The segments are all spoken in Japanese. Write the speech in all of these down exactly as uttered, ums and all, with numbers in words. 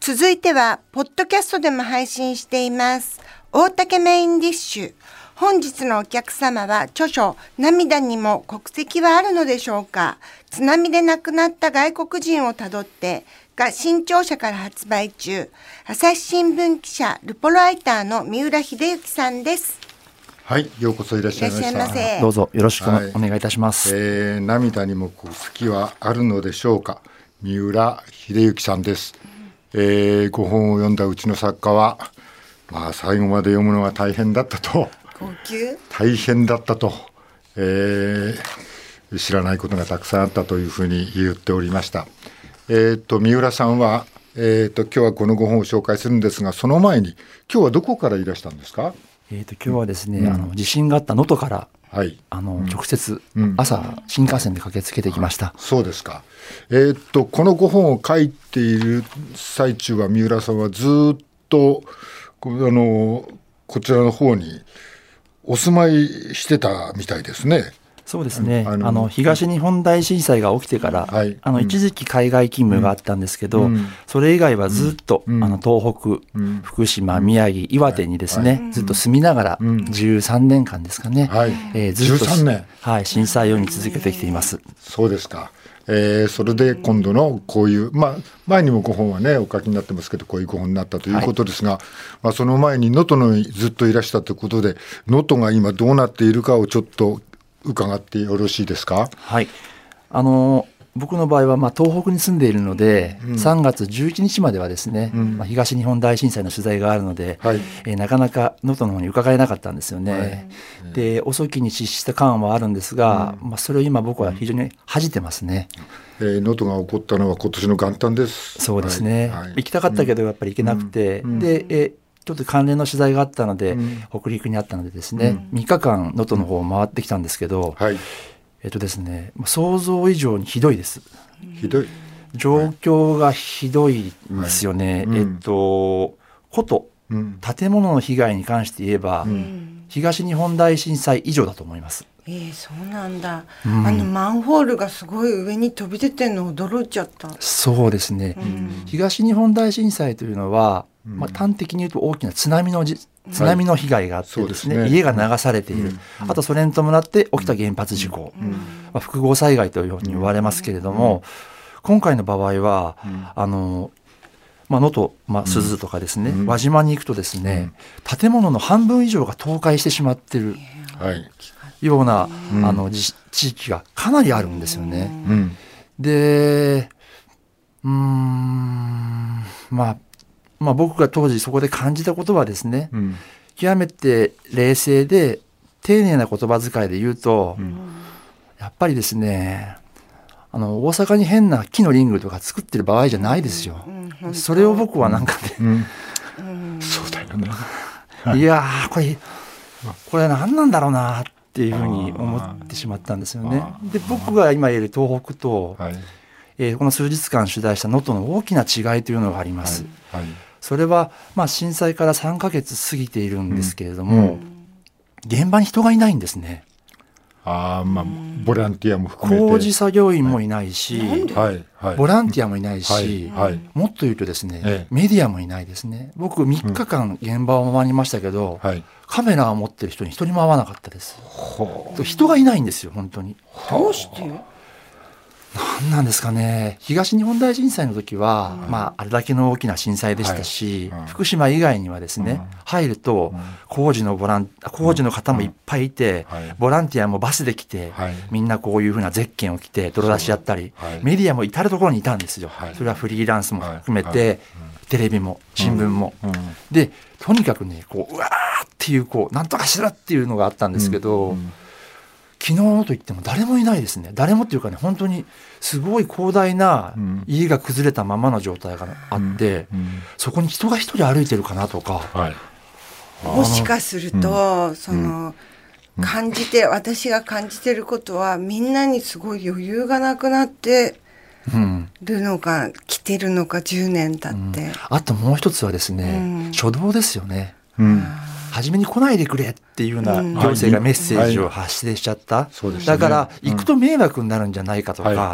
続いてはポッドキャストでも配信しています大竹メインディッシュ。本日のお客様は著書涙にも国籍はあるのでしょうか、津波で亡くなった外国人をたどってが新潮社から発売中、朝日新聞記者ルポライターの三浦秀幸さんです。 はい、ようこそいらっしゃいました。いらっしゃいませ。 どうぞよろしくお願いいたします。 はい、えー、涙にも国籍はあるのでしょうか、三浦秀幸さんです。うん、えー、ご本を読んだうちの作家は、まあ、最後まで読むのが大変だったと高級大変だったと、えー、知らないことがたくさんあったというふうに言っておりました。えー、と三浦さんは、えー、と今日はこのご本を紹介するんですが、その前に今日はどこからいらしたんですか？ えー、と今日はですね、うん、あの地震があった能登から、はい、あの直接、うん、朝新幹線で駆けつけてきました。 はい、そうですか。えー、とこのご本を書いている最中は三浦さんはずっとあのこちらの方にお住まいしてたみたいですね。 そうですね、あのあの東日本大震災が起きてから、はい、あの一時期海外勤務があったんですけど、うん、それ以外はずっと、うん、あの東北、うん、福島、宮城、岩手にですね、はい、ずっと住みながら、うん、じゅうさんねんかんですかね、はい、えー、ずっとじゅうさんねん、 はい、震災を見続けてきています。 そうですか。えー、それで今度のこういう、まあ、前にもご本はねお書きになってますけど、こういうご本になったということですが、はい、まあ、その前に能登のずっといらしたということで、能登が今どうなっているかをちょっと伺ってよろしいですか？ はい、あの僕の場合はまあ東北に住んでいるので、うん、さんがつじゅういちにちまではですね、うん、まあ、東日本大震災の取材があるので、はい、えー、なかなか能登の方に伺えなかったんですよね。はい、で遅きに失した感はあるんですが、うん、まあ、それを今僕は非常に恥じてますね。 能登、えー、が起こったのは今年の元旦です。 そうですね、はいはい、行きたかったけどやっぱり行けなくて、うん、で、えーちょっと関連の取材があったので、うん、北陸にあったのでですね、うん、みっかかん能登の方を回ってきたんですけど、はい、えっとですね、想像以上にひどいです。 ひどい。 状況がひどいんですよね。はい、えっとこと、うん、建物の被害に関して言えば、うん、東日本大震災以上だと思います。 えー、そうなんだ。うん、あのマンホールがすごい上に飛び出てるの驚いちゃった。 そうですね、うん、東日本大震災というのは、まあ、端的に言うと大きな津波のじ津波の被害があってですね、はい、家が流されている、うん、あとそれに伴って起きた原発事故、うん、まあ、複合災害というふうに言われますけれども、うん、今回の場合は、うん、あのまあ、能登、まあ、珠洲とかですね、うん、輪島に行くとですね、うん、建物の半分以上が倒壊してしまっている、はい、ような、うん、あの地域がかなりあるんですよね。うん、でうーんまあまあ、僕が当時そこで感じたことはですね、うん、極めて冷静で丁寧な言葉遣いで言うと、うん、やっぱりですね、あの大阪に変な木のリングとか作ってる場合じゃないですよ。うん、それを僕はなんかね、うんうん、そうだよねいやーこれこれ何なんだろうなっていうふうに思ってしまったんですよね。で僕が今いる東北と、はい、えー、この数日間取材した能登の大きな違いというのがあります。はいはい、それは、まあ、震災からさんかげつ過ぎているんですけれども、うんうん、現場に人がいないんですね。 あ、まあ、ボランティアも含めて工事作業員もいないし、 はいはい、 ボランティアもいないし、はいはい、もっと言うとですね、ええ、メディアもいないですね。僕みっかかん現場を回りましたけど、うん、はい、カメラを持ってる人に一人も会わなかったです。人がいないんですよ本当に。 どうして何なんですかね。東日本大震災の時は、うん、まあ、あれだけの大きな震災でしたし、はい、うん、福島以外にはですね、うん、入ると、うん、工事のボラン工事の方もいっぱいいて、うん、はい、ボランティアもバスで来て、はい、みんなこういうふうなゼッケンを着て泥出しやったり、はい、メディアも至るところにいたんですよ。はい、それはフリーランスも含めて、はいはい、テレビも新聞も、うんうん、でとにかくねこううわーっていうこうなんとかしろっていうのがあったんですけど、うんうん、昨日といっても誰もいないですね。誰もっていうかね、本当にすごい広大な家が崩れたままの状態があって、うんうん、そこに人が一人歩いてるかなとか、はい、 もしかすると、うん、その、うん、感じて私が感じてることはみんなにすごい余裕がなくなってるのか、うん、来てるのかじゅうねん経って、うん、 あともう一つはですね、うん、初動ですよね。うん、初めに来ないでくれっていうような行政がメッセージを発信しちゃった、うん、はいはい、だから行くと迷惑になるんじゃないかとか、うん、はいはい、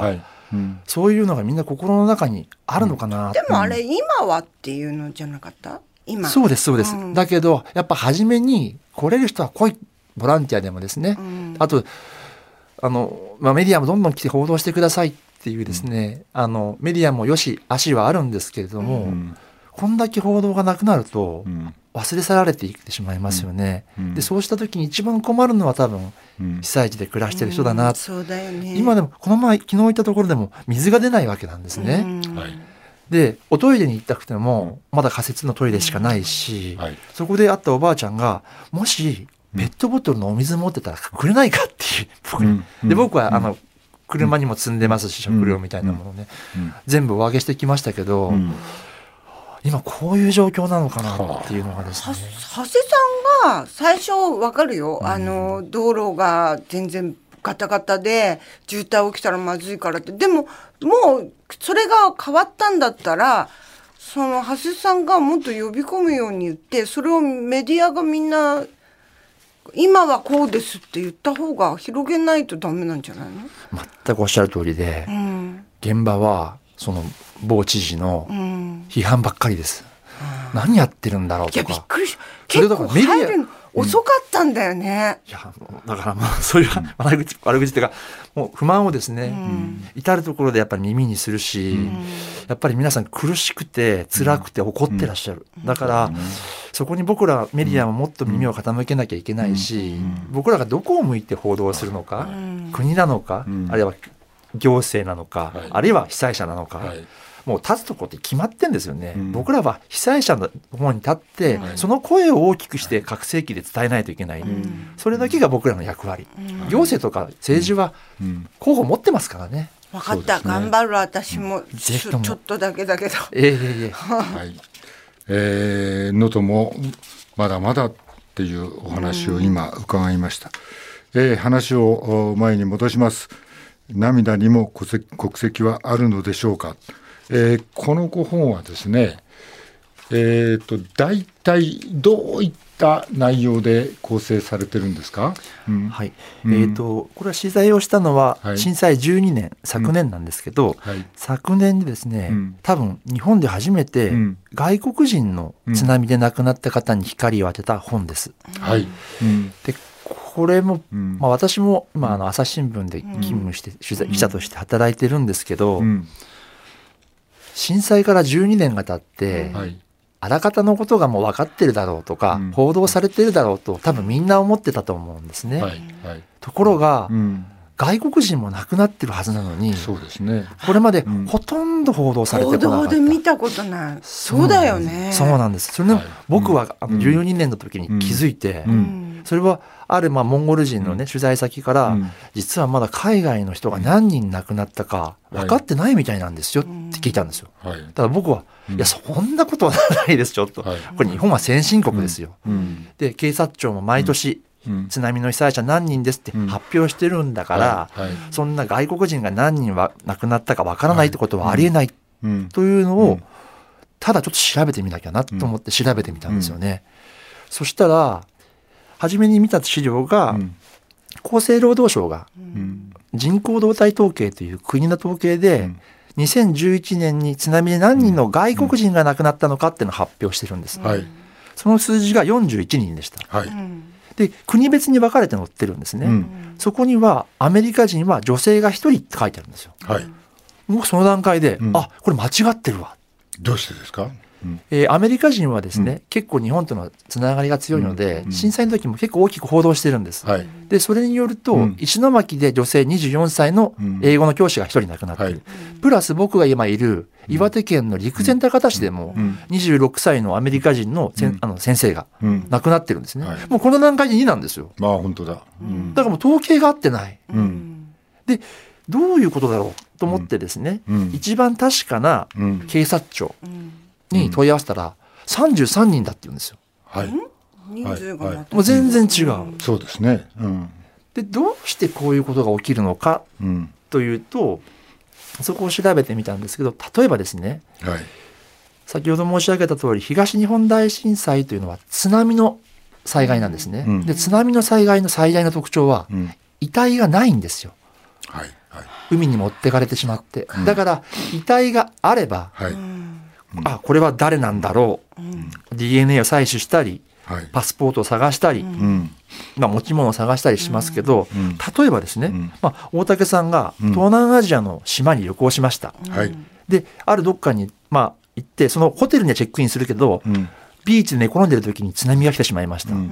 うん、 そういうのがみんな心の中にあるのかな、 うん、でもあれ今はっていうのじゃなかった？今そうですそうです、うん、だけどやっぱ初めに来れる人は来い、ボランティアでもですね、うん、あとあの、まあ、メディアもどんどん来て報道してくださいっていうですね、うん、あのメディアもよし足はあるんですけれども、うん、こんだけ報道がなくなると忘れ去られていってしまいますよね、うん、でそうした時に一番困るのは多分被災地で暮らしてる人だな、うん、 そうだよね。 今でもこの前昨日行ったところでも水が出ないわけなんですね、うんはい、でおトイレに行きたくてもまだ仮設のトイレしかないし、うんはい、そこで会ったおばあちゃんがもしペットボトルのお水持ってたらくれないかっていう僕に、うん、で僕はあの車にも積んでますし、うん、食料みたいなものね、うん、全部お上げしてきましたけど、うん、今こういう状況なのかなっていうのがですね。 長谷さんが最初わかるよ、うん、あの道路が全然ガタガタで渋滞起きたらまずいからって。でももうそれが変わったんだったらその長谷さんがもっと呼び込むように言って、それをメディアがみんな今はこうですって言った方が広げないとダメなんじゃないの？ 全くおっしゃる通りで、うん、現場はその某知事の批判ばっかりです、うん、何やってるんだろうとか。 いやびっくりし結構入るの遅かったんだよね、 うん、いやだからまあそういう悪口、悪口っていうかもう不満をですね、うん、至るところでやっぱり耳にするし、うん、やっぱり皆さん苦しくて辛くて怒ってらっしゃる、うん、だから、うん、そこに僕らメディアももっと耳を傾けなきゃいけないし、うん、僕らがどこを向いて報道するのか、うん、国なのか、うん、あるいは行政なのか、はい、あるいは被災者なのか、はい、もう立つとこって決まってんですよね、うん、僕らは被災者の方に立って、はい、その声を大きくして拡声器で伝えないといけない、うん、それだけが僕らの役割、うん、行政とか政治は候補持ってますからね。 分かった、ね、頑張る私も、うん、ち, ちょっとだけだけどえー、えー、 はいえー、能登もまだまだっていうお話を今伺いました、うんえー、話を前に戻します。涙にも国籍はあるのでしょうか、えー、このご本はですね、えーと、大体どういった内容で構成されてるんですか？うんはいうん、えーと、これは取材をしたのは震災じゅうにねん、はい、昨年なんですけど、うんはい、昨年でですね、うん、多分日本で初めて外国人の津波で亡くなった方に光を当てた本です、 うんはいうん、 でこれも、うんまあ、私も今あの朝日新聞で勤務して、うん、取材記者として働いてるんですけど、うん、震災からじゅうにねんが経って、うんはい、あらかたのことがもう分かってるだろうとか、うん、報道されてるだろうと多分みんな思ってたと思うんですね、はいはい、ところが、うん、外国人も亡くなってるはずなのに、 そうですね、 これまでほとんど報道されてこなかった、 報道で見たことない。そうだよね。 そうなんです。それで、はい、僕はあのじゅうにねんの時に気づいて、うんうん、それはあるまあモンゴル人のね取材先から、うん、実はまだ海外の人が何人亡くなったか分かってないみたいなんですよって聞いたんですよ、はい、だから僕は、うん、いやそんなことはないですちょっと、はい、これ日本は先進国ですよ、うん、で警察庁も毎年、うん、津波の被災者何人ですって発表してるんだから、うんはいはい、そんな外国人が何人は亡くなったか分からないってことはありえない、はい、というのをただちょっと調べてみなきゃなと思って調べてみたんですよね、うん、そしたら初めに見た資料が、うん、厚生労働省が人口動態統計という国の統計で、うん、にせんじゅういちねんに津波で何人の外国人が亡くなったのかっていうのを発表してるんです、うん、その数字がよんじゅういちにんでした、はい、で国別に分かれて載ってるんですね、うん、そこにはアメリカ人は女性がひとりって書いてあるんですよ、はい、僕その段階で、うん、あこれ間違ってるわ。 どうしてですか？ うんえー、アメリカ人はですね、うん、結構日本とのつながりが強いので、うん、震災の時も結構大きく報道してるんです、はい、でそれによると、うん、石巻で女性にじゅうよんさいの英語の教師がひとり亡くなっている、はい、プラス僕が今いる岩手県の陸前高田市でもにじゅうろくさいのアメリカ人 の,、うん、あの先生が亡くなってるんですね、はい、もうこの段階でになんですよ。 まあ本当だ、 うん、だからもう統計が合ってない、うん、でどういうことだろうと思ってですね、うん、一番確かな警察庁に問い合わせたらさんじゅうさんにんだって言うんですよ、はい、人数が、はい、もう全然違う、うん、 そうですね、うん、 でどうしてこういうことが起きるのかというと、うん、そこを調べてみたんですけど、例えばですね、はい、先ほど申し上げた通り東日本大震災というのは津波の災害なんですね、うん、で津波の災害の最大の特徴は、うん、遺体がないんですよ、はいはい、 海に持ってかれてしまって、だから遺体があれば、 はい、 あ、これは誰なんだろう、うん、ディーエヌエー を採取したり、はい、パスポートを探したり、うんまあ、持ち物を探したりしますけど、うん、例えばですね、うんまあ、大竹さんが東南アジアの島に旅行しました、うん、であるどっかに、まあ、行ってそのホテルにはチェックインするけど、うんビーチで寝転んでる時に津波が来てしまいました、うん、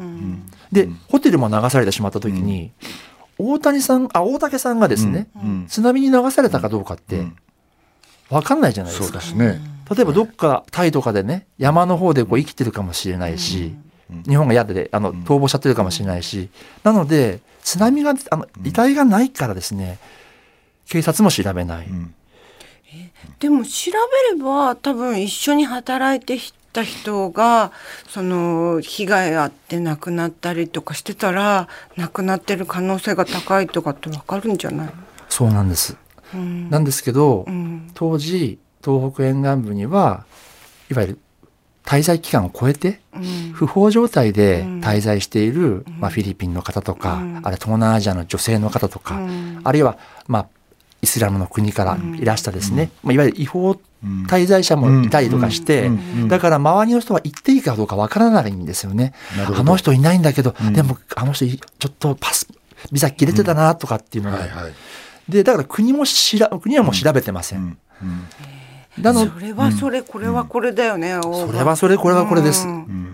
で、うん、ホテルも流されてしまった時に、うん、大谷さんあ大竹さんがですね、うん、津波に流されたかどうかって分かんないじゃないですか。 そうですね。 例えばどっかタイとかでね山の方でこう生きてるかもしれないし、うん、日本が嫌であの逃亡しちゃってるかもしれないし、なので津波があの遺体がないからですね警察も調べない、うん、 えでも調べれば多分一緒に働いてた人がその被害あって亡くなったりとかしてたら亡くなってる可能性が高いとかって分かるんじゃない？ そうなんです、うん、なんですけど、うん、当時東北沿岸部にはいわゆる滞在期間を超えて、うん、不法状態で滞在している、うんまあ、フィリピンの方とか、うん、あるいは東南アジアの女性の方とか、うん、あるいは、まあ、イスラムの国からいらしたですね、うんまあ、いわゆる違法滞在者もいたりとかして、だから周りの人は行っていいかどうかわからないんですよね。あの人いないんだけど、うん、でもあの人ちょっとパスビザ切れてたなとかっていうのが、うんはいはい、でだから国もしら国はもう調べてません、うんうん、なのそれはそれこれはこれだよね、うん、 それはそれこれはこれです、うん、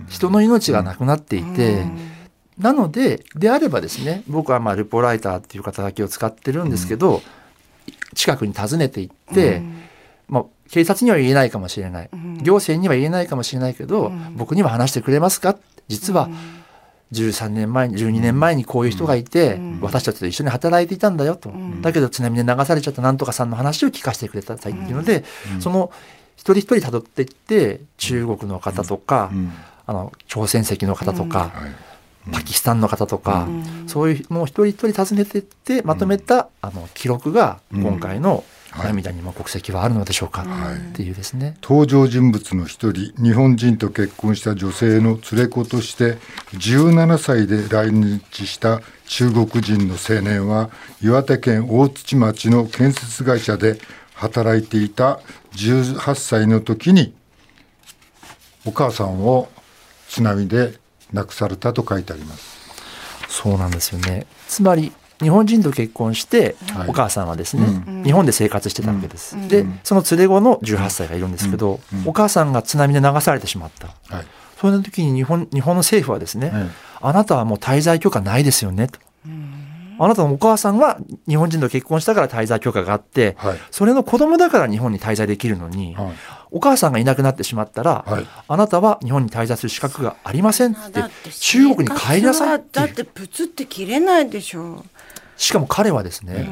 人の命がなくなっていて、うん、なのでであればですね僕はまあルポライターっていう肩書きを使ってるんですけど、うん、近くに訪ねて行って、うんまあ、警察には言えないかもしれない、うん、行政には言えないかもしれないけど、うん、僕には話してくれますか？実はじゅうさんねんまえにじゅうにねんまえにこういう人がいて、うん、私たちと一緒に働いていたんだよと、うん、だけど津波で流されちゃったなんとかさんの話を聞かせてくれたっていうので、うん、その一人一人辿っていって中国の方とか、うん、あの朝鮮籍の方とか、うん、パキスタンの方とか、うん、そういうのを一人一人訪ねていってまとめた、うん、あの記録が今回の涙にも国籍はあるのでしょうか、はい、っていうですね。 登場人物の一人日本人と結婚した女性の連れ子としてじゅうななさいで来日した中国人の青年は岩手県大槌町の建設会社で働いていたじゅうはっさいの時にお母さんを津波で亡くされたと書いてあります。 そうなんですよね。つまり日本人と結婚して、はい、お母さんはですね、うん、日本で生活してたわけです、うん、でその連れ子のじゅうはっさいがいるんですけど、うんうん、お母さんが津波で流されてしまった、はい、その時に日本、日本の政府はですね、はい、あなたはもう滞在許可ないですよねと、うん、あなたのお母さんは日本人と結婚したから滞在許可があって、はい、それの子供だから日本に滞在できるのに、はい、お母さんがいなくなってしまったら、はい、あなたは日本に滞在する資格がありませんって中国に帰りなさいってだってプツって切れないでしょう。 しかも彼はですね、うん、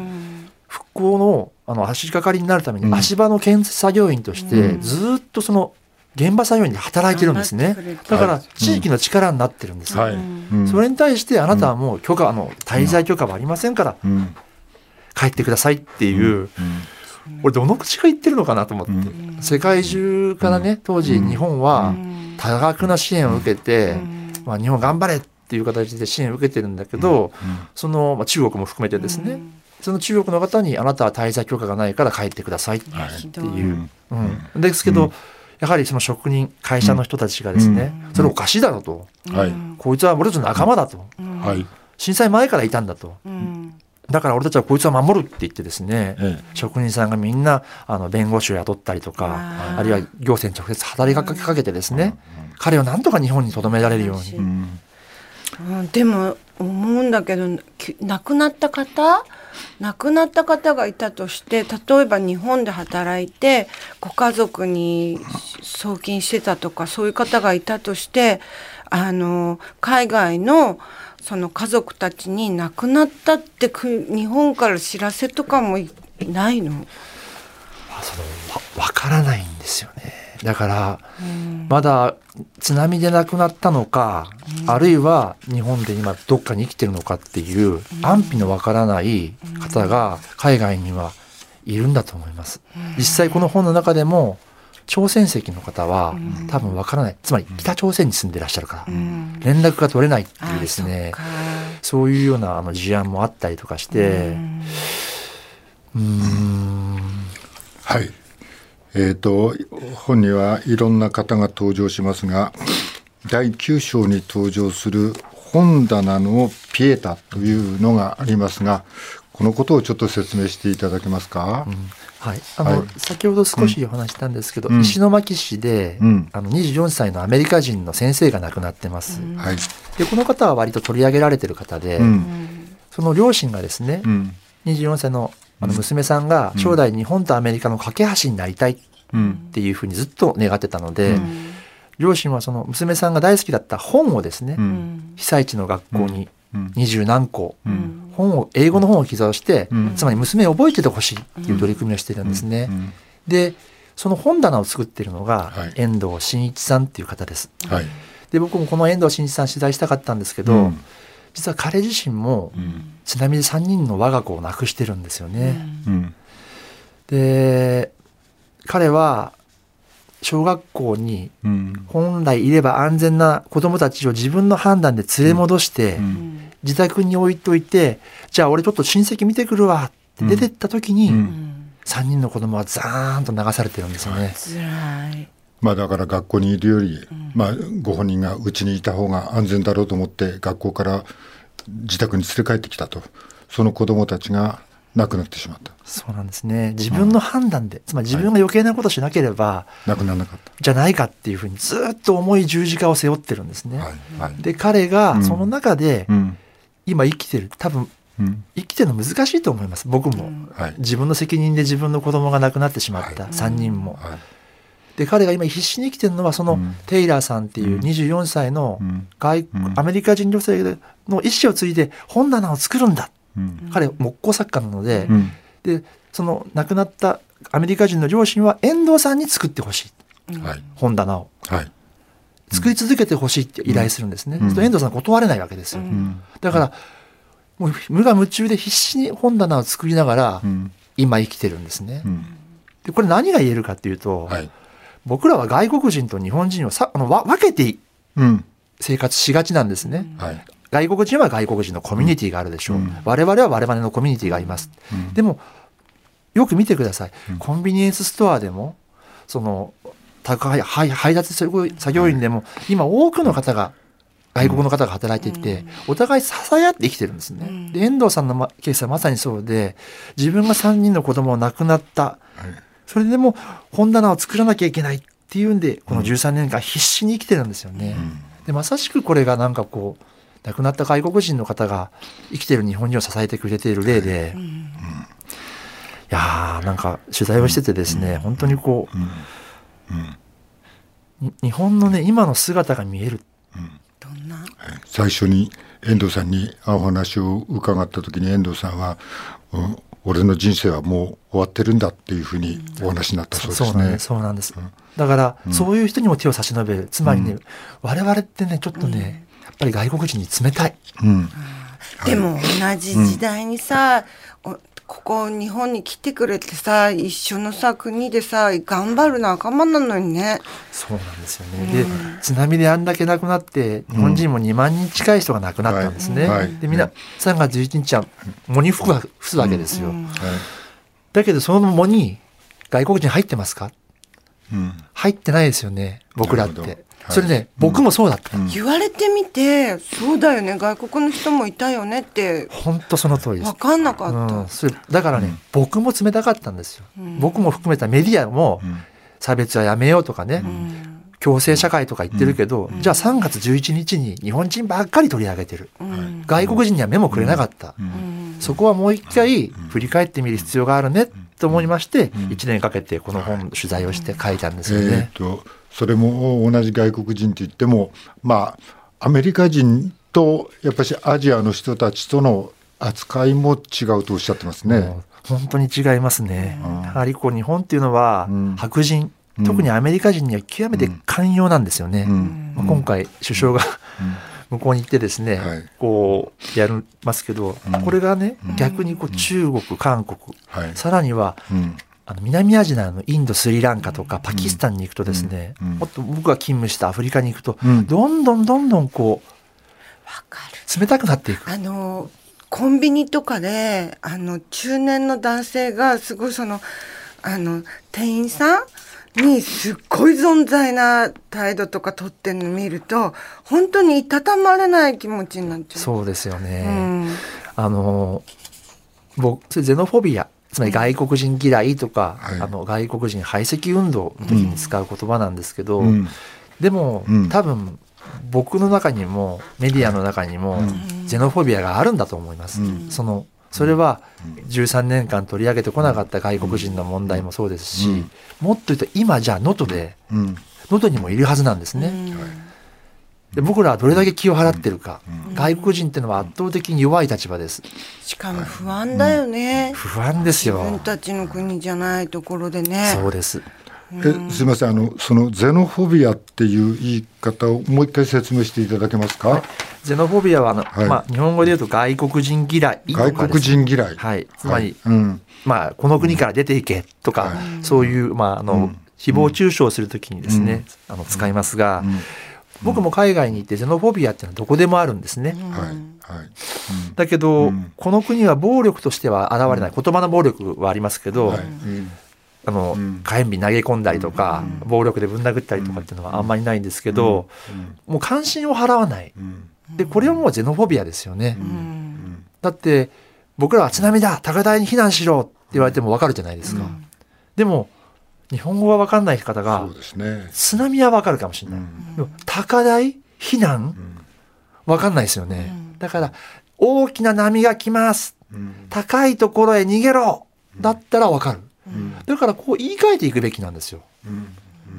復興 の, あの足がかりになるために足場の建設作業員としてずっとその現場作業員で働いてるんですね、うん、だから地域の力になってるんですよ、はいうん、それに対してあなたはもう許可あの滞在許可はありませんから、うん、帰ってくださいっていう、うんうん、俺どの口が言ってるのかなと思って、うん、世界中からね当時日本は多額な支援を受けて、うんまあ、日本頑張れっていう形で支援を受けてるんだけど、うん、その、まあ、中国も含めてですね、うん、その中国の方にあなたは滞在許可がないから帰ってくださいっていう、うんうん、ですけど、うん、やはりその職人会社の人たちがですね、うん、それおかしいだろうと、うん、こいつは俺たちの仲間だと、うん、震災前からいたんだと、うん、だから俺たちはこいつは守るって言ってですね、うん、職人さんがみんなあの弁護士を雇ったりとか、あるいは行政に直接働きかけてですね、うん、彼をなんとか日本に留められるように、うんうん、でも思うんだけど亡くなった方亡くなった方がいたとして例えば日本で働いてご家族に送金してたとかそういう方がいたとしてあの海外のその家族たちに亡くなったって日本から知らせとかもないの？ そのわからないんですよね。だから、うん、まだ津波で亡くなったのか、うん、あるいは日本で今どっかに生きてるのかっていう、うん、安否のわからない方が海外にはいるんだと思います、うん、実際この本の中でも朝鮮籍の方は、うん、多分わからない、つまり北朝鮮に住んでらっしゃるから、うん、連絡が取れないっていうですね、そういうようなあの事案もあったりとかして、うんうーんはい。えーと、本にはいろんな方が登場しますが、だいきゅう章に登場する本棚のピエタというのがありますが、このことをちょっと説明していただけますか。 うんはい、あの、はい、先ほど少しお話したんですけど、 うん、 石巻市で、うん、あのにじゅうよんさいのアメリカ人の先生が亡くなってます、うんはい、でこの方は割と取り上げられている方で、うん、その両親がですね、うん、にじゅうよんさいのあの娘さんが将来日本とアメリカの架け橋になりたいっていうふうにずっと願ってたので、うん、両親はその娘さんが大好きだった本をですね、うん、被災地の学校に二十何校、うん、本を英語の本を寄贈して、うん、つまり娘を覚えててほしいっていう取り組みをしているんですね、うんうん、でその本棚を作っているのが、はい、遠藤真一さんっていう方です、はい、で僕もこの遠藤真一さん取材したかったんですけど、うん、実は彼自身も津波でさんにんの我が子を亡くしてるんですよね、うん、で彼は小学校に本来いれば安全な子どもたちを自分の判断で連れ戻して自宅に置いといて、じゃあ俺ちょっと親戚見てくるわって出てった時にさんにんの子どもはザーンと流されてるんですよね。 辛い。 まあ、だから学校にいるより、まあ、ご本人がうちにいた方が安全だろうと思って学校から自宅に連れ帰ってきたと、その子どもたちが亡くなってしまった。 そうなんですね。自分の判断で、うん、つまり自分が余計なことしなければ、 はい、亡くならなかったじゃないかっていうふうにずっと重い十字架を背負ってるんですね、はいはい、で彼がその中で、うん、今生きてる多分、うん、生きてるの難しいと思います僕も、うんはい、自分の責任で自分の子供が亡くなってしまった、はい、さんにんも、はい、で彼が今必死に生きてるのはその、うん、テイラーさんっていうにじゅうよんさいの外、うん、アメリカ人女性の意思を継いで本棚を作るんだ、うん、彼木工作家なので、うん、でその亡くなったアメリカ人の両親は遠藤さんに作ってほしい、うん、本棚を、はい、作り続けてほしいって依頼するんですね、うん、遠藤さん断れないわけですよ、うん、だからもう無我夢中で必死に本棚を作りながら、うん、今生きてるんですね、うん、でこれ何が言えるかっていうと、はい、僕らは外国人と日本人をさあの分けて生活しがちなんですね、うんはい、外国人は外国人のコミュニティがあるでしょう、うん、我々は我々のコミュニティがあります、うん、でもよく見てください、うん、コンビニエンスストアでもその宅配配達作業員でも今多くの方が外国の方が働いていて、うん、お互い支え合って生きてるんですね、うん、で遠藤さんのケースはまさにそうで自分がさんにんの子供を亡くなった、はい、それでも本棚を作らなきゃいけないっていうんでこのじゅうさんねんかん必死に生きてるんですよね、うん、でまさしくこれがなんかこう亡くなった外国人の方が生きている日本人を支えてくれている例で、うん、いやーなんか取材をしててですね、うん、本当にこう、うんうん、日本のね今の姿が見える、うん、 どんな最初に遠藤さんにお話を伺った時に遠藤さんは、うん、俺の人生はもう終わってるんだっていうふうにお話になったそうですね、うん、そうなんです、 そうなんです、うん、だから、うん、そういう人にも手を差し伸べるつまりね、うん、我々ってねちょっとね、うんやっぱり外国人に冷たい、うんでも同じ時代にさ、うん、ここ日本に来てくれてさ一緒のさ国でさ頑張る仲間なのにね。 そうなんですよね、うん、で津波であんだけ亡くなって日本人もにまんにん近い人が亡くなったんですね、うんはい、でみんなさんがつじゅういちにちは喪に服が伏すわけですよ、うんうんはい、だけどその喪に外国人入ってますか、うん、入ってないですよね僕らって。それね、はい、僕もそうだった、 うん、言われてみてそうだよね外国の人もいたよねって本当その通りです。 分かんなかった、 うん、それだからね、うん、僕も冷たかったんですよ、うん、僕も含めたメディアも、うん、差別はやめようとかね、うん、共生社会とか言ってるけど、うん、じゃあさんがつじゅういちにちに日本人ばっかり取り上げてる、うん、外国人には目もくれなかった、うん、そこはもう一回振り返ってみる必要があるねと思いまして、うん、いちねんかけてこの本の取材をして書いたんですよね、 えーとそれも同じ外国人といってもまあアメリカ人とやっぱりアジアの人たちとの扱いも違うとおっしゃってますね。 本当に違いますね、うん、やはりこう日本っていうのは白人、うん、特にアメリカ人には極めて寛容なんですよね、うんまあ、今回首相が、うん、向こうに行ってですね、はい、こうやりますけど、うん、これがね、うん、逆にこう中国韓国、はい、さらには、うんあの南アジアのインドスリランカとかパキスタンに行くとですね、うんうん、もっと僕が勤務したアフリカに行くと、うん、どんどんどんどんこうわかる冷たくなっていく。 あのコンビニとかであの中年の男性がすごいそのあの店員さんにすっごい存在な態度とか取ってるの見ると本当にいたたまれない気持ちになっちゃう。 そうですよね、 うん、 あの僕ゼノフォビア、つまり外国人嫌いとか、 はい、 あの外国人排斥運動の時に使う言葉なんですけど、 うん、 でも、 うん、 多分僕の中にもメディアの中にも、うん、ゼノフォビアがあるんだと思います、うん、そのそれはじゅうさんねんかん取り上げてこなかった外国人の問題もそうですし、うん、もっと言うと今じゃあ能登で能登、うん、にもいるはずなんですね、うん、で僕らはどれだけ気を払ってるか、うん、外国人っていうのは圧倒的に弱い立場です。 しかも不安だよね、 うん、不安ですよ。 自分たちの国じゃないところでね。 そうです。 えすみません、あのそのゼノフォビアっていう言い方をもう一回説明していただけますか。はい、 ゼノフォビアはあの、はい、まあ、日本語で言うと外国人嫌いとかです。 外国人嫌い、 はい、つまり、はい、うん、まあ、この国から出ていけとか、うん、そういう、まあ、あの、うん、誹謗中傷するときにですね、うん、あの使いますが、うん、僕も海外に行ってゼノフォビアっていうのはどこでもあるんですね、うん、はいはい、うん、だけど、うん、この国は暴力としては現れない、言葉の暴力はありますけど、はい、うん、あの火炎瓶投げ込んだりとか、うん、暴力でぶん殴ったりとかっていうのはあんまりないんですけど、うん、もう関心を払わない、うん、でこれはもうゼノフォビアですよね、うん、だって僕らは津波だ高台に避難しろって言われても分かるじゃないですか、うん、でも日本語が分かんない方が、そうですね、津波は分かるかもしれない、うん、でも高台避難、うん、分かんないですよね、うん、だから大きな波が来ます、うん、高いところへ逃げろだったら分かる、うん、だからこう言い換えていくべきなんですよ、うんうん、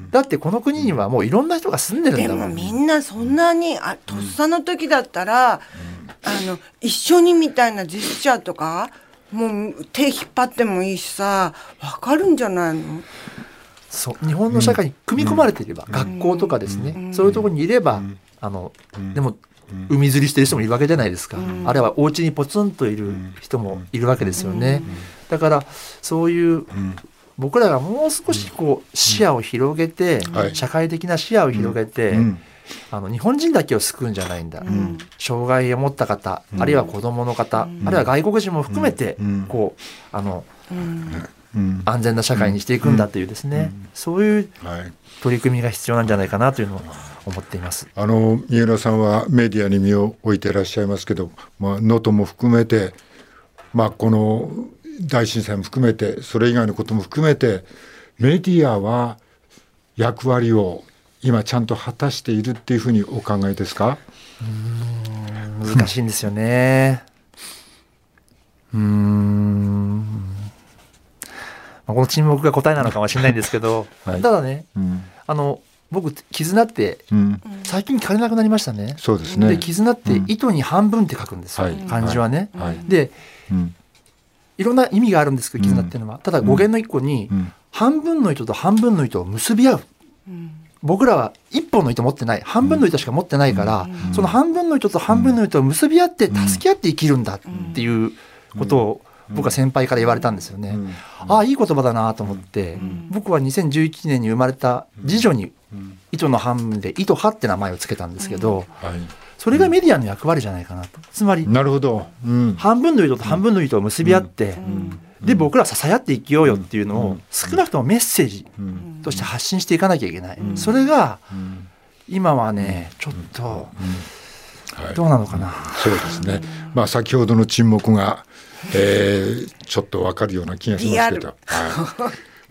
だってこの国にはもういろんな人が住んでるんだもん。 でもみんなそんなにあとっさの時だったら、うん、あの一緒にみたいなジェスチャーとかもう手引っ張ってもいいしさ分かるんじゃないの。 そう日本の社会に組み込まれていれば、うん、学校とかですね、うん、そういうところにいれば、うん、あのでも海釣りしてる人もいるわけじゃないですか、うん、あるいはお家にポツンといる人もいるわけですよね、うん、だからそういう、うん、僕らがもう少しこう視野を広げて、うん、社会的な視野を広げて、うん、あの日本人だけを救うんじゃないんだ、うん、障害を持った方、うん、あるいは子どもの方、うん、あるいは外国人も含めて、うん、こうあの、うんうん、安全な社会にしていくんだというですね、うんうん、そういう取り組みが必要なんじゃないかなというのを思っています。 あの三浦さんはメディアに身を置いていらっしゃいますけど、まあ、能登も含めて、まあ、この大震災も含めてそれ以外のことも含めてメディアは役割を今ちゃんと果たしているっていうふうにお考えですか。 うーん難しいんですよねうーんこの沈黙が答えなのかもしれないんですけど、はい、ただね、うん、あの僕絆って、うん、最近聞かれなくなりましたね。 そうですね。 で絆って糸に半分って書くんですよ、うん、漢字はね、はい、で、うん、いろんな意味があるんですけど絆っていうのは、ただ語源の一個に、うん、半分の糸と半分の糸を結び合う、うん、僕らは一本の糸持ってない、半分の糸しか持ってないから、うん、その半分の糸と半分の糸を結び合って助け合って生きるんだっていうことを僕は先輩から言われたんですよね、うん、ああいい言葉だなと思って、うん、僕はにせんじゅういちねんに生まれた次女に糸の半分で糸葉って名前をつけたんですけど、うんはい、それがメディアの役割じゃないかなと。つまりなるほど、うん、 半分の糸と半分の糸を結び合って、うんうん、で僕ら支え合って生きようよっていうのを少なくともメッセージとして発信していかなきゃいけない、うん、それが今はねちょっとどうなのかな、 はい、そうですね、まあ、先ほどの沈黙がえー、ちょっと分かるような気がしますけど、はい、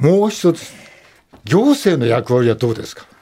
もう一つ行政の役割はどうですか。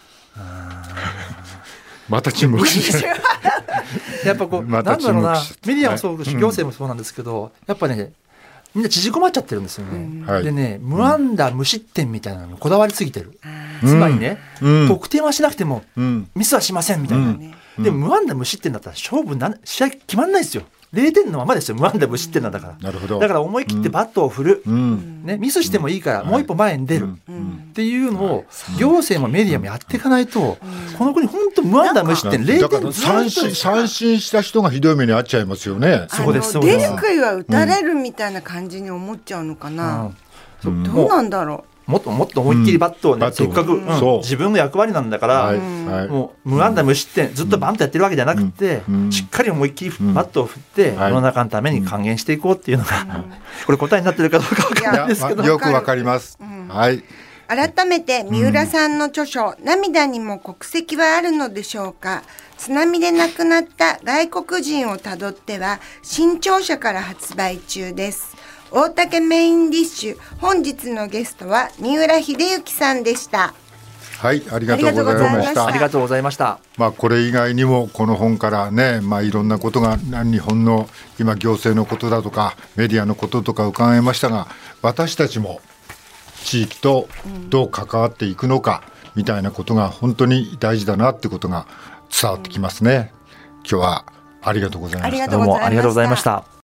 また沈黙してやっぱこう、ま、なんだろうなメディアもそうですし、はい、行政もそうなんですけど、やっぱねみんな縮こまっちゃってるんですよね、うん、でね無安打無失点みたいなのにこだわりすぎてる、うん、つまりね、うん、得点はしなくても、うん、ミスはしませんみたいな、うん、でも無安打無失点だったら勝負な試合決まんないですよ。れいてんのままですよ。無安打無失点なんだから。なるほど。だから思い切ってバットを振る、うんね、ミスしてもいいからもう一歩前に出る、うん、っていうのを行政もメディアもやっていかないと、うん、この国本当無安打無失点れいてんだから三振三振した人がひどい目に遭っちゃいますよね。 そうですそうです。出る杭は打たれるみたいな感じに思っちゃうのかな、うん、どうなんだろう。 もっともっと思いっきりバットをね、 うん、 せっかく、うん、自分の役割なんだから、はいはい、もう無安打無失点ずっとバンとやってるわけじゃなくて、うん、しっかり思いっきりバットを振って、うん、世の中のために還元していこうっていうのが、うん、これ答えになってるかどうか分からないんですけど、 よくわかります、うん、はい。 改めて三浦さんの著書、うん、涙にも国籍はあるのでしょうか。津波で亡くなった外国人をたどっては新潮社から発売中です。大竹メインディッシュ、本日のゲストは三浦秀幸さんでした。 はい、ありがとうございました。 ありがとうございました。 まあ、これ以外にもこの本からね、まあ、いろんなことが日本の今行政のことだとかメディアのこととか伺いましたが、私たちも地域とどう関わっていくのかみたいなことが本当に大事だなってことが伝わってきますね。今日はありがとうございました。 どうもありがとうございました。